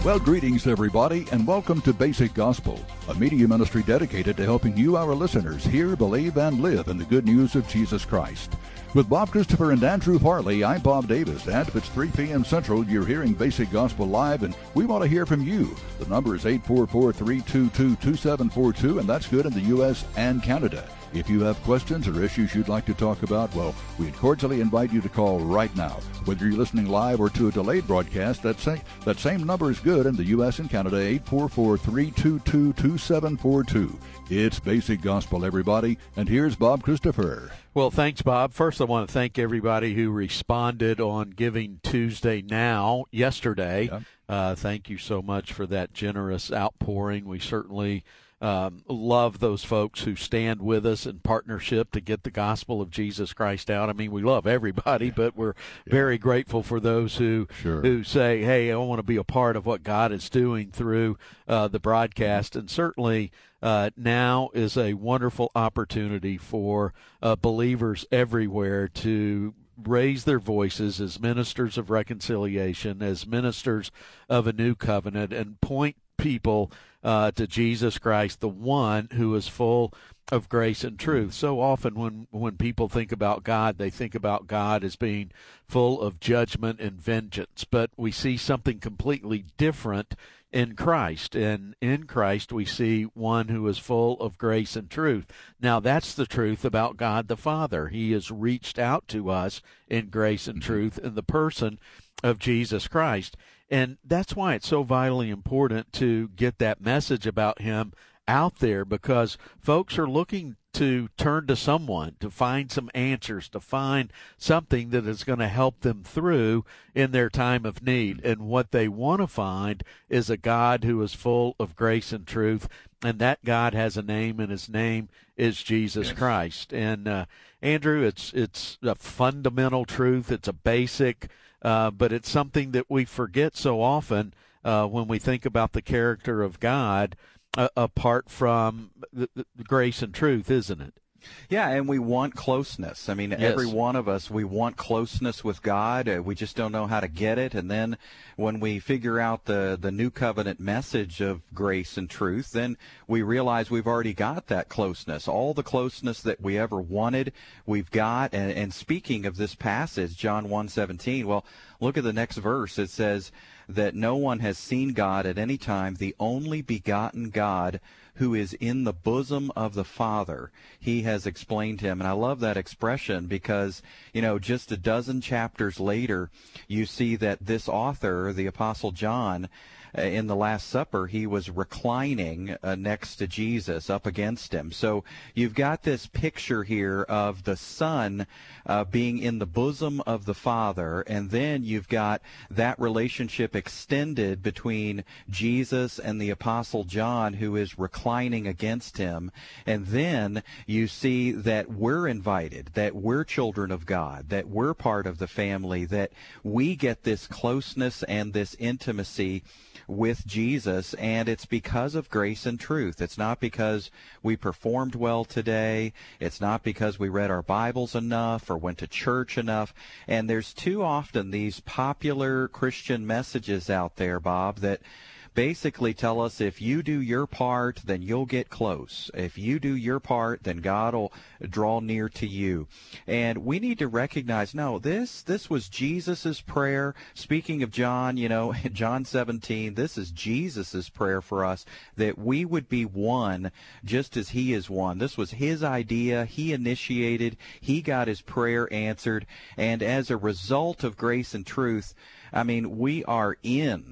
Well, greetings, everybody, and welcome to Basic Gospel, a media ministry dedicated to helping you, our listeners, hear, believe, and live in the good news of Jesus Christ. With Bob Christopher and Andrew Farley, I'm Bob Davis, and if it's 3 p.m. Central, you're hearing Basic Gospel Live, and we want to hear from you. The number is 844-322-2742, and that's good in the U.S. and Canada. If you have questions or issues you'd like to talk about, well, we'd cordially invite you to call right now. Whether you're listening live or to a delayed broadcast, that same number is good in the U.S. and Canada, 844-322-2742. It's Basic Gospel, everybody, and here's Bob Christopher. Well, thanks, Bob. First, I want to thank everybody who responded on Giving Tuesday yesterday. Yep. Thank you so much for that generous outpouring. We certainly love those folks who stand with us in partnership to get the gospel of Jesus Christ out. I mean, we love everybody, but we're very grateful for those who say, hey, I want to be a part of what God is doing through the broadcast. And certainly now is a wonderful opportunity for believers everywhere to raise their voices as ministers of reconciliation, as ministers of a new covenant, and point people to Jesus Christ, the one who is full of grace and truth. So often when people think about God, they think about God as being full of judgment and vengeance. But we see something completely different in Christ. And in Christ we see one who is full of grace and truth. Now that's the truth about God the Father. He has reached out to us in grace and truth in the person of Jesus Christ. And that's why it's so vitally important to get that message about him out there, because folks are looking to turn to someone, to find some answers, to find something that is going to help them through in their time of need. And what they want to find is a God who is full of grace and truth, and that God has a name, and his name is Jesus Christ. And Andrew, it's a fundamental truth. It's a basic but it's something that we forget so often when we think about the character of God apart from the grace and truth, isn't it? Yeah, and we want closeness. I mean, every one of us, we want closeness with God. We just don't know how to get it. And then when we figure out the new covenant message of grace and truth, then we realize we've already got that closeness. All the closeness that we ever wanted, we've got. And speaking of this passage, John 1:17, well, look at the next verse. It says that no one has seen God at any time, the only begotten God who is in the bosom of the Father. He has explained him. And I love that expression because, just a dozen chapters later, you see that this author, the Apostle John, in the Last Supper, he was reclining next to Jesus, up against him. So you've got this picture here of the Son being in the bosom of the Father, and then you've got that relationship extended between Jesus and the Apostle John, who is reclining against him. And then you see that we're invited, that we're children of God, that we're part of the family, that we get this closeness and this intimacy with Jesus, and it's because of grace and truth. It's not because we performed well today. It's not because we read our Bibles enough or went to church enough. And there's too often these popular Christian messages out there, Bob, that basically tell us if you do your part, then you'll get close. If you do your part, then God will draw near to you. And we need to recognize, no, this was Jesus's prayer. Speaking of John, John 17, this is Jesus's prayer for us, that we would be one just as he is one. This was his idea. He initiated. He got his prayer answered. And as a result of grace and truth, I mean, we are in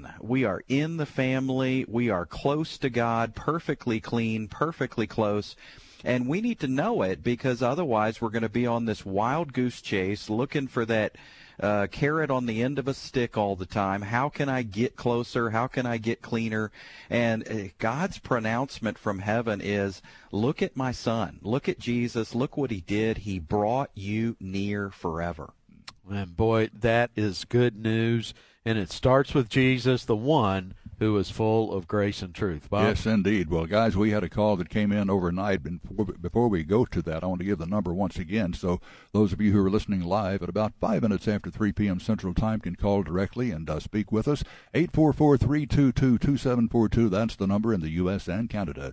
the family. We are close to God, perfectly clean, perfectly close. And we need to know it, because otherwise we're going to be on this wild goose chase looking for that carrot on the end of a stick all the time. How can I get closer? How can I get cleaner? And God's pronouncement from heaven is, look at my Son. Look at Jesus. Look what he did. He brought you near forever. And boy, that is good news. And it starts with Jesus, the one who is full of grace and truth. Bob? Yes, indeed. Well, guys, we had a call that came in overnight. Before we go to that, I want to give the number once again. So those of you who are listening live at about 5 minutes after 3 p.m. Central Time can call directly and speak with us. 844-322-2742. That's the number in the U.S. and Canada.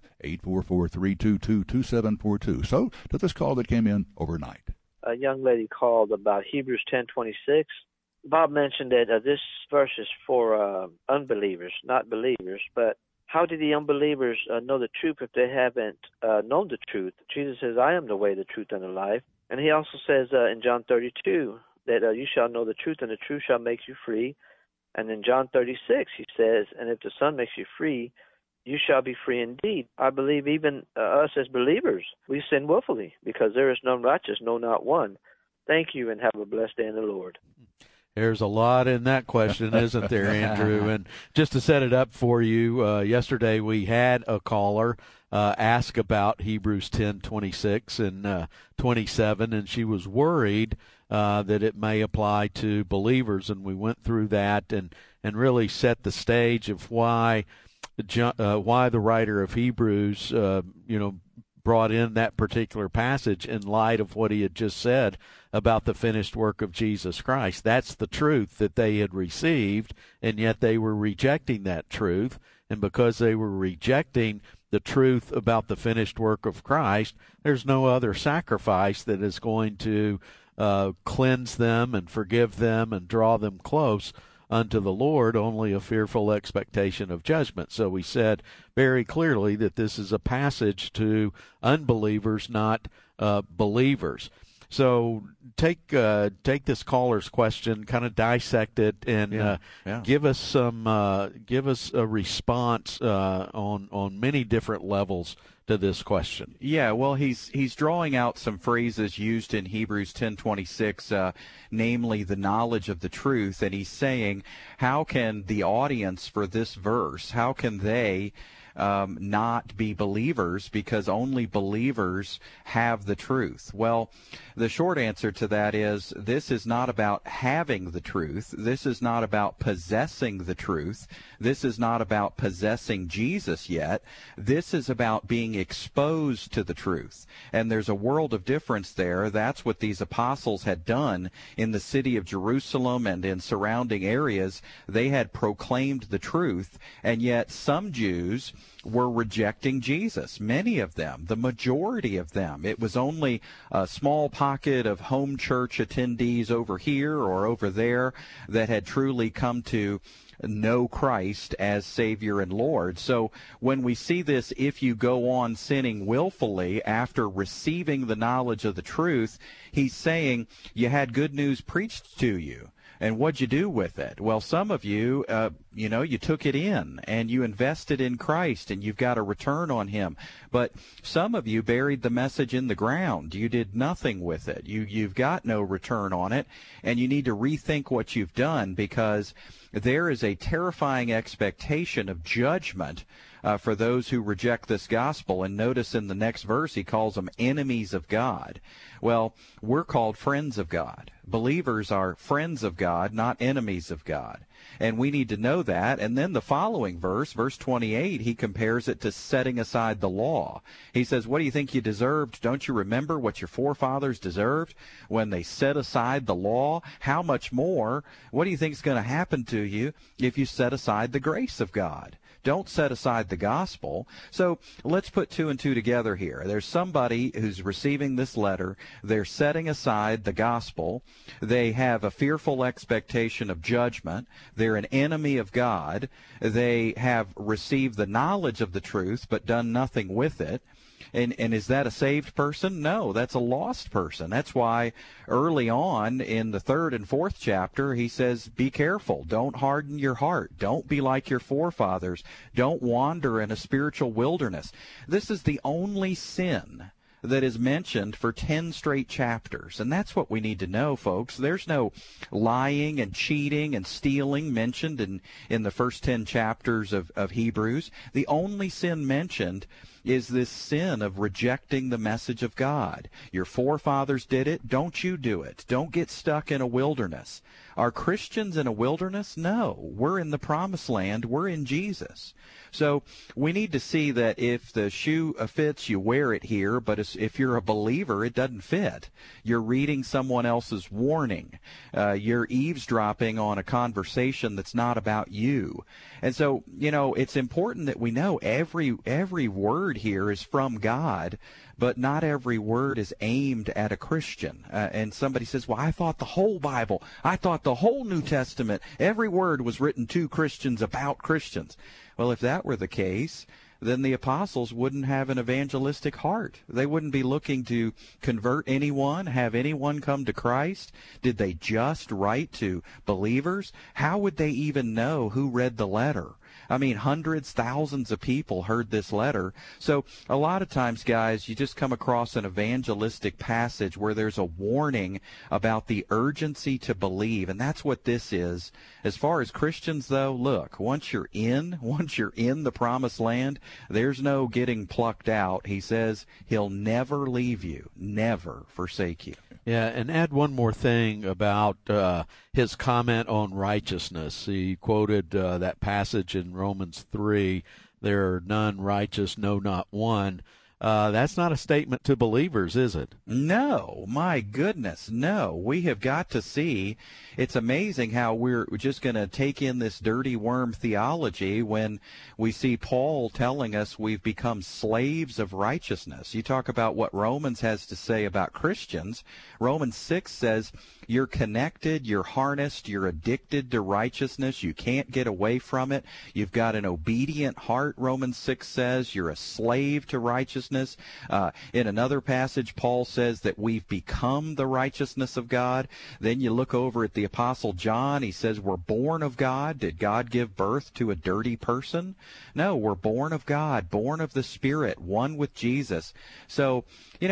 844-322-2742. So to this call that came in overnight. A young lady called about Hebrews 10:26. Bob mentioned that this verse is for unbelievers, not believers. But how do the unbelievers know the truth if they haven't known the truth? Jesus says, I am the way, the truth, and the life. And he also says in John 32 that you shall know the truth, and the truth shall make you free. And in John 36 he says, and if the Son makes you free, you shall be free indeed. I believe even us as believers, we sin willfully, because there is none righteous, no, not one. Thank you, and have a blessed day in the Lord. There's a lot in that question, isn't there, Andrew? And just to set it up for you, yesterday we had a caller ask about Hebrews 10:26 and 27, and she was worried that it may apply to believers, and we went through that and really set the stage of why the writer of Hebrews, brought in that particular passage in light of what he had just said about the finished work of Jesus Christ. That's the truth that they had received, and yet they were rejecting that truth. And because they were rejecting the truth about the finished work of Christ, there's no other sacrifice that is going to cleanse them and forgive them and draw them close unto the Lord, only a fearful expectation of judgment. So we said very clearly that this is a passage to unbelievers, not believers. So take this caller's question, kind of dissect it, and give us a response on many different levels to this question. Yeah, well, he's drawing out some phrases used in Hebrews 10:26, namely the knowledge of the truth, and he's saying, how can the audience for this verse, how can they not be believers, because only believers have the truth? Well, the short answer to that is, this is not about having the truth. This is not about possessing the truth. This is not about possessing Jesus yet. This is about being exposed to the truth. And there's a world of difference there. That's what these apostles had done in the city of Jerusalem and in surrounding areas. They had proclaimed the truth, and yet some Jews were rejecting Jesus. Many of them, the majority of them. It was only a small pocket of home church attendees over here or over there that had truly come to know Christ as Savior and Lord. So when we see this, if you go on sinning willfully after receiving the knowledge of the truth, he's saying you had good news preached to you. And what'd you do with it? Well, some of you, you took it in and you invested in Christ and you've got a return on him. But some of you buried the message in the ground. You did nothing with it. You've got no return on it, and you need to rethink what you've done, because there is a terrifying expectation of judgment for those who reject this gospel. And notice in the next verse, he calls them enemies of God. Well, we're called friends of God. Believers are friends of God, not enemies of God. And we need to know that. And then the following verse, verse 28, he compares it to setting aside the law. He says, what do you think you deserved? Don't you remember what your forefathers deserved when they set aside the law? How much more? What do you think is going to happen to you if you set aside the grace of God? Don't set aside the gospel. So let's put two and two together here. There's somebody who's receiving this letter. They're setting aside the gospel. They have a fearful expectation of judgment. They're an enemy of God. They have received the knowledge of the truth but done nothing with it. And is that a saved person? No, that's a lost person. That's why early on in the 3rd and 4th chapter, he says, be careful. Don't harden your heart. Don't be like your forefathers. Don't wander in a spiritual wilderness. This is the only sin that is mentioned for 10 straight chapters. And that's what we need to know, folks. There's no lying and cheating and stealing mentioned in the first 10 chapters of Hebrews. The only sin mentioned is this sin of rejecting the message of God. Your forefathers did it. Don't you do it. Don't get stuck in a wilderness. Are Christians in a wilderness? No. We're in the promised land. We're in Jesus. So we need to see that if the shoe fits, you wear it here, but if you're a believer, it doesn't fit. You're reading someone else's warning. You're eavesdropping on a conversation that's not about you. And so, it's important that we know every word here is from God, but not every word is aimed at a Christian. And somebody says, well, I thought the whole Bible, I thought the whole New Testament, every word was written to Christians about Christians. Well, if that were the case, then the apostles wouldn't have an evangelistic heart. They wouldn't be looking to convert anyone, have anyone come to Christ. Did they just write to believers? How would they even know who read the letter? I mean, hundreds, thousands of people heard this letter. So a lot of times, guys, you just come across an evangelistic passage where there's a warning about the urgency to believe, and that's what this is. As far as Christians, though, look, once you're in the promised land, there's no getting plucked out. He says he'll never leave you, never forsake you. Yeah, and add one more thing about his comment on righteousness. He quoted that passage in Romans 3, there are none righteous, no, not one. That's not a statement to believers, is it? No, my goodness, no. We have got to see. It's amazing how we're just going to take in this dirty worm theology when we see Paul telling us we've become slaves of righteousness. You talk about what Romans has to say about Christians. Romans 6 says you're connected, you're harnessed, you're addicted to righteousness. You can't get away from it. You've got an obedient heart, Romans 6 says. You're a slave to righteousness. In another passage, Paul says that we've become the righteousness of God. Then you look over at the Apostle John. He says we're born of God. Did God give birth to a dirty person? No, we're born of God, born of the Spirit, one with Jesus. So,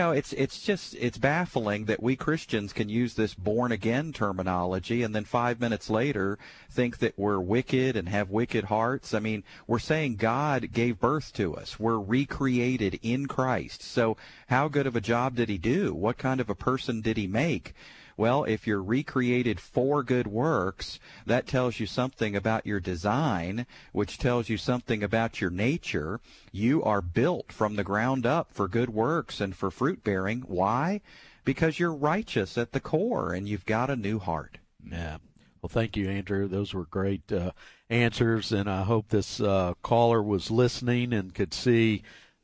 it's baffling that we Christians can use this born-again terminology and then 5 minutes later think that we're wicked and have wicked hearts. I mean, we're saying God gave birth to us. We're recreated in Christ. So how good of a job did he do? What kind of a person did he make? Well, if you're recreated for good works, that tells you something about your design, which tells you something about your nature. You are built from the ground up for good works and for fruit bearing. Why? Because you're righteous at the core and you've got a new heart. Yeah. Well, thank you, Andrew. Those were great answers, and I hope this caller was listening and could see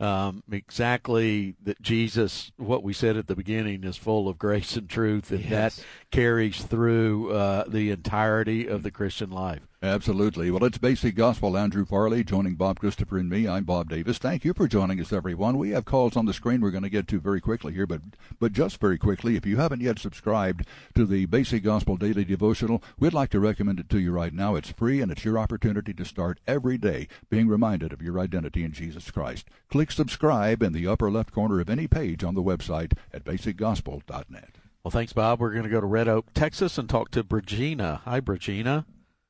exactly that Jesus, what we said at the beginning, is full of grace and truth, and that carries through the entirety of the Christian life. Absolutely. Well, it's Basic Gospel. Andrew Farley joining Bob Christopher and me. I'm Bob Davis. Thank you for joining us, everyone. We have calls on the screen we're going to get to very quickly here, but just very quickly, if you haven't yet subscribed to the Basic Gospel Daily Devotional, we'd like to recommend it to you right now. It's free, and it's your opportunity to start every day being reminded of your identity in Jesus Christ. Click subscribe in the upper left corner of any page on the website at basicgospel.net. Well, thanks, Bob. We're going to go to Red Oak, Texas, and talk to Brigina. Hi, Brigina.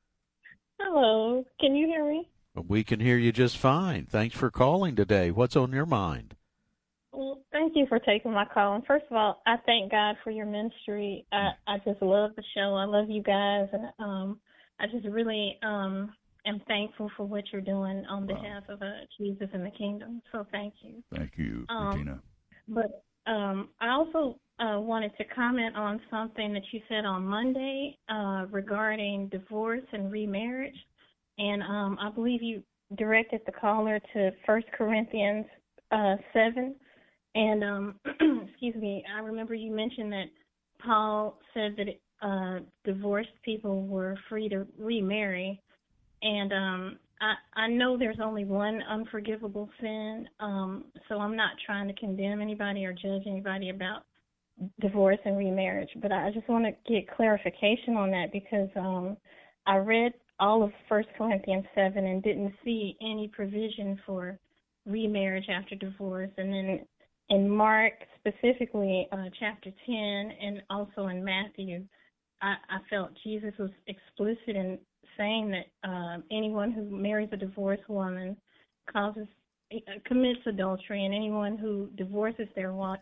Hello. Can you hear me? We can hear you just fine. Thanks for calling today. What's on your mind? Well, thank you for taking my call. And first of all, I thank God for your ministry. I just love the show. I love you guys. And I just really am thankful for what you're doing on behalf of Jesus and the kingdom. So thank you. Thank you, Regina. But I also wanted to comment on something that you said on Monday regarding divorce and remarriage. And I believe you directed the caller to 1 Corinthians 7. And, excuse me, I remember you mentioned that Paul said that divorced people were free to remarry. And I know there's only one unforgivable sin, so I'm not trying to condemn anybody or judge anybody about divorce and remarriage, but I just want to get clarification on that because I read all of 1 Corinthians 7 and didn't see any provision for remarriage after divorce. And then in Mark, specifically chapter 10, and also in Matthew, I felt Jesus was explicit in saying that anyone who marries a divorced woman causes commits adultery, and anyone who divorces their wife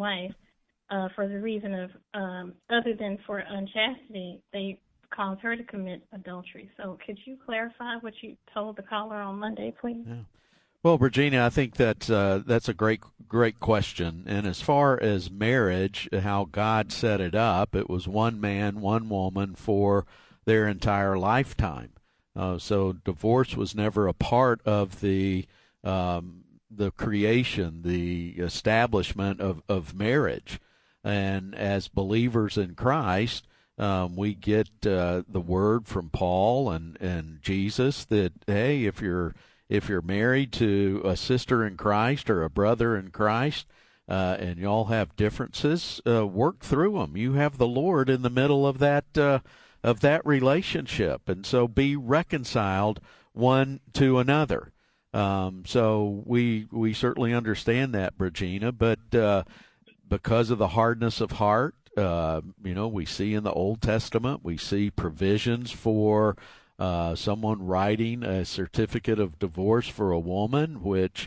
for the reason of other than for unchastity, they cause her to commit adultery. So could you clarify what you told the caller on Monday, please? Yeah. Well, Regina, I think that's a great question. And as far as marriage, how God set it up, it was one man, one woman for their entire lifetime. So divorce was never a part of the creation, the establishment of marriage. And as believers in Christ, we get the word from Paul and Jesus that, hey, if you're married to a sister in Christ or a brother in Christ, and y'all have differences, work through them. You have the Lord in the middle of that relationship, and so be reconciled one to another. So we certainly understand that, Regina, but because of the hardness of heart, we see in the Old Testament, we see provisions for someone writing a certificate of divorce for a woman, which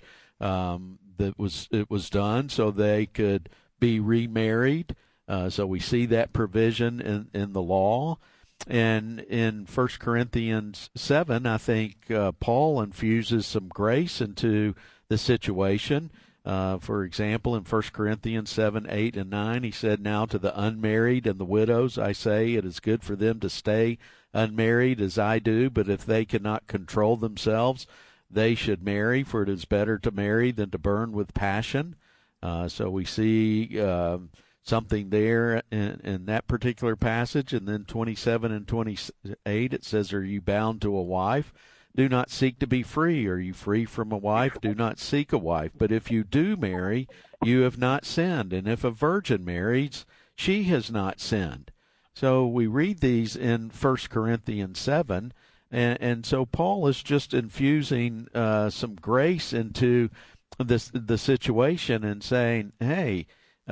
it was done so they could be remarried. So we see that provision in the law. And in 1 Corinthians 7, I think Paul infuses some grace into the situation. For example, in 1 Corinthians 7, 8, and 9, he said, "Now to the unmarried and the widows I say, it is good for them to stay unmarried as I do, but if they cannot control themselves, they should marry, for it is better to marry than to burn with passion." So we see something there in that particular passage. And then 27 and 28, it says, "Are you bound to a wife? Do not seek to be free. Are you free from a wife? Do not seek a wife. But if you do marry, you have not sinned. And if a virgin marries, she has not sinned." So we read these in 1 Corinthians 7, and so Paul is just infusing some grace into the situation and saying, hey,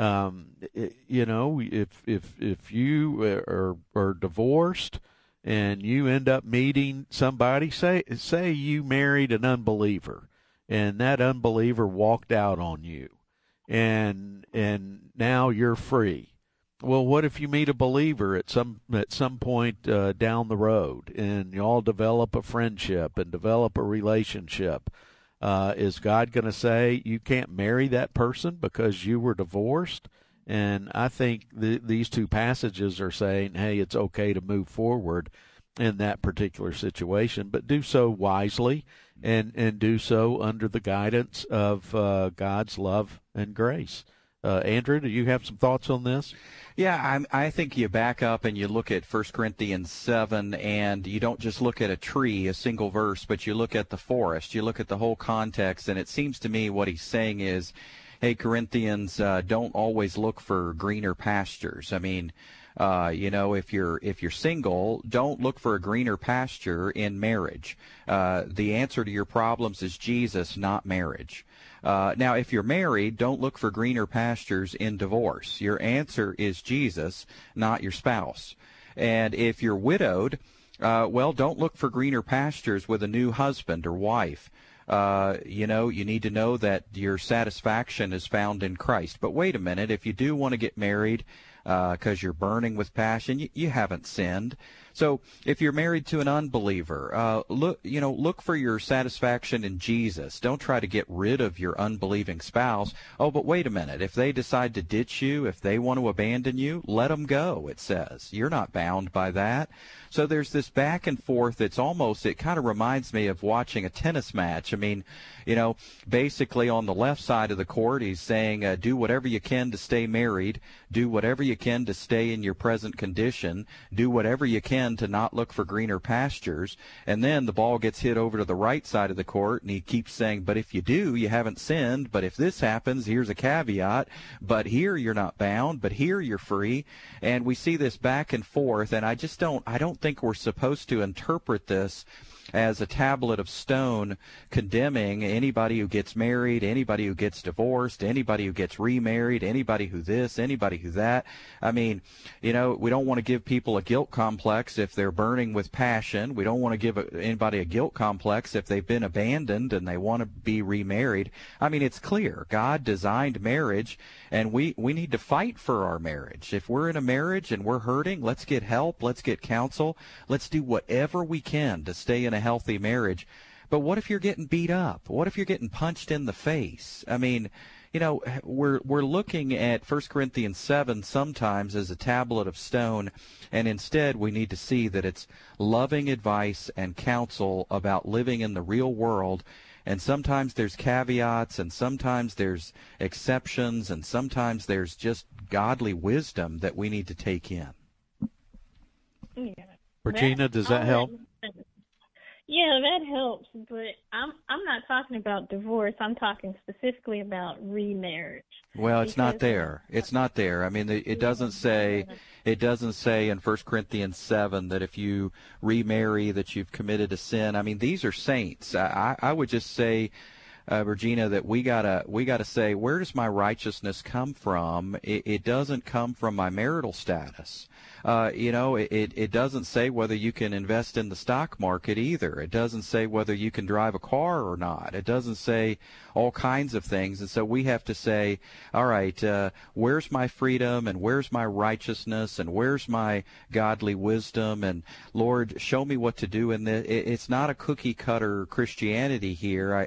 if you are divorced and you end up meeting somebody, say you married an unbeliever, and that unbeliever walked out on you, and now you're free. Well, what if you meet a believer at some point down the road, and you all develop a friendship and develop a relationship? Is God going to say you can't marry that person because you were divorced? And I think these two passages are saying, hey, it's okay to move forward in that particular situation, but do so wisely and do so under the guidance of God's love and grace. Andrew, do you have some thoughts on this? Yeah, I think you back up and you look at 1 Corinthians 7, and you don't just look at a tree, a single verse, but you look at the forest. You look at the whole context, and it seems to me what he's saying is, hey, Corinthians, don't always look for greener pastures. I mean, if you're single, don't look for a greener pasture in marriage. The answer to your problems is Jesus, not marriage. Now, if you're married, don't look for greener pastures in divorce. Your answer is Jesus, not your spouse. And if you're widowed, don't look for greener pastures with a new husband or wife. You need to know that your satisfaction is found in Christ. But wait a minute, if you do want to get married because you're burning with passion, you haven't sinned. So if you're married to an unbeliever, look for your satisfaction in Jesus. Don't try to get rid of your unbelieving spouse. Oh, but wait a minute. If they decide to ditch you, if they want to abandon you, let them go, it says. You're not bound by that. So there's this back and forth. It kind of reminds me of watching a tennis match. I mean, basically on the left side of the court, he's saying, do whatever you can to stay married. Do whatever you can to stay in your present condition. Do whatever you can to not look for greener pastures. And then the ball gets hit over to the right side of the court, and he keeps saying, but if you do, you haven't sinned. But if this happens, here's a caveat. But here you're not bound, but here you're free. And we see this back and forth, and I don't think we're supposed to interpret this as a tablet of stone, condemning anybody who gets married, anybody who gets divorced, anybody who gets remarried, anybody who this, anybody who that. I mean, we don't want to give people a guilt complex if they're burning with passion. We don't want to give anybody a guilt complex if they've been abandoned and they want to be remarried. I mean, it's clear. God designed marriage, and we need to fight for our marriage. If we're in a marriage and we're hurting, let's get help, let's get counsel, let's do whatever we can to stay in a healthy marriage. But what if you're getting beat up? What if you're getting punched in the face? I mean, we're looking at 1 Corinthians 7 sometimes as a tablet of stone, and instead we need to see that it's loving advice and counsel about living in the real world. And sometimes there's caveats, and sometimes there's exceptions, and sometimes there's just godly wisdom that we need to take in. Yeah. Regina, does that help? Yeah, that helps, but I'm not talking about divorce. I'm talking specifically about remarriage. Well, it's not there. It's not there. I mean, it doesn't say in 1 Corinthians 7 that if you remarry that you've committed a sin. I mean, these are saints. I would just say, Regina, that we gotta say, where does my righteousness come from? It doesn't come from my marital status. It doesn't say whether you can invest in the stock market either. It doesn't say whether you can drive a car or not. It doesn't say all kinds of things. And so we have to say, all right, where's my freedom, and where's my righteousness, and where's my godly wisdom? And Lord, show me what to do in this. It's not a cookie cutter Christianity here.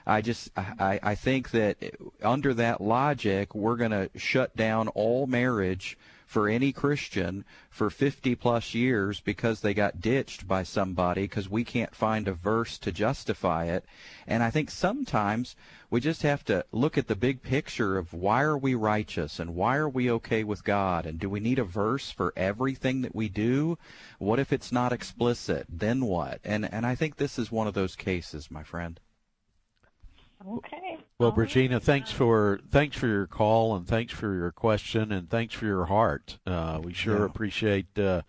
I think that under that logic, we're going to shut down all marriage for any Christian for 50-plus years because they got ditched by somebody because we can't find a verse to justify it. And I think sometimes we just have to look at the big picture of why are we righteous and why are we okay with God, and do we need a verse for everything that we do? What if it's not explicit? Then what? And I think this is one of those cases, my friend. Okay. Well, Regina, thanks for your call, and thanks for your question, and thanks for your heart. We sure appreciate the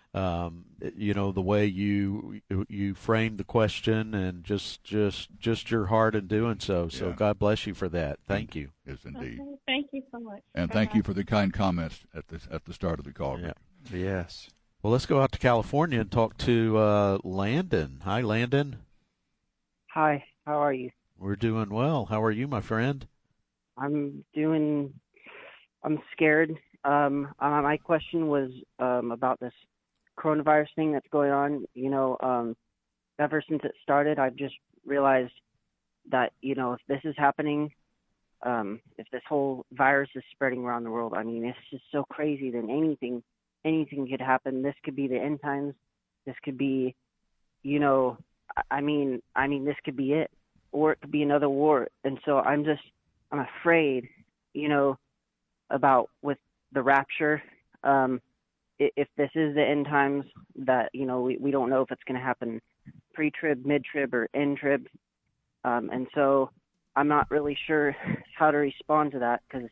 way you framed the question, and just your heart in doing so. So God bless you for that. Thank you. Yes, indeed. Okay. Thank you so much. And thank you for the kind comments at the start of the call. Yeah. Yes. Well, let's go out to California and talk to Landon. Hi, Landon. Hi. How are you? We're doing well. How are you, my friend? I'm scared. My question was about this coronavirus thing that's going on. Ever since it started, I've just realized that, if this is happening, if this whole virus is spreading around the world, I mean, it's just so crazy that anything could happen. This could be the end times. This could be, I mean, this could be it. Or it could be another war. And so I'm afraid, about with the rapture, if this is the end times, that, we don't know if it's going to happen pre-trib, mid-trib, or end-trib. And so I'm not really sure how to respond to that because,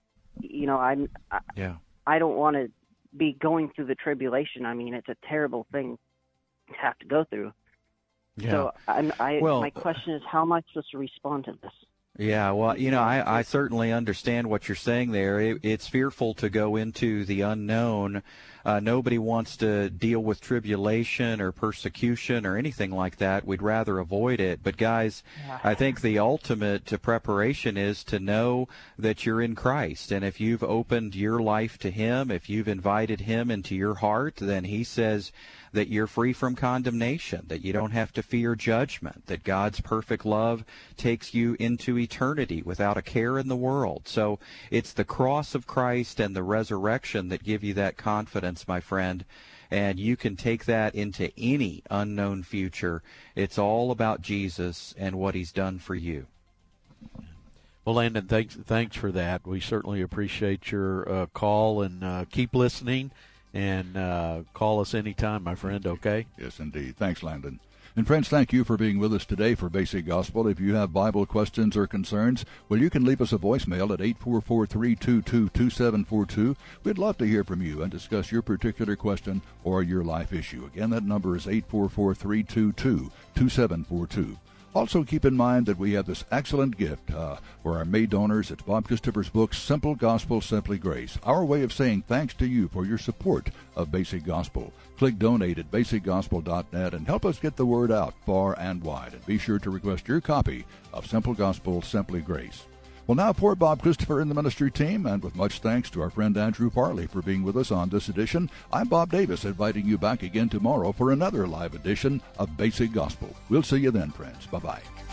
I don't want to be going through the tribulation. I mean, it's a terrible thing to have to go through. Yeah. So my question is, how am I supposed to respond to this? Yeah, well, I certainly understand what you're saying there. It's fearful to go into the unknown. Nobody wants to deal with tribulation or persecution or anything like that. We'd rather avoid it. But, guys, I think the ultimate preparation is to know that you're in Christ. And if you've opened your life to Him, if you've invited Him into your heart, then He says that you're free from condemnation, that you don't have to fear judgment, that God's perfect love takes you into eternity without a care in the world. So it's the cross of Christ and the resurrection that give you that confidence, my friend, and you can take that into any unknown future. It's all about Jesus and what He's done for you. Well, Landon, thanks for that. We certainly appreciate your call, and keep listening. and call us anytime, my friend, okay? Yes, indeed. Thanks, Landon. And friends, thank you for being with us today for Basic Gospel. If you have Bible questions or concerns, well, you can leave us a voicemail at 844-322-2742. We'd love to hear from you and discuss your particular question or your life issue. Again, that number is 844-322-2742. Also, keep in mind that we have this excellent gift for our May donors. It's Bob Christopher's book, Simple Gospel, Simply Grace, our way of saying thanks to you for your support of Basic Gospel. Click donate at basicgospel.net and help us get the word out far and wide. And be sure to request your copy of Simple Gospel, Simply Grace. Well, now for Bob Christopher and the ministry team, and with much thanks to our friend Andrew Farley for being with us on this edition, I'm Bob Davis, inviting you back again tomorrow for another live edition of Basic Gospel. We'll see you then, friends. Bye-bye.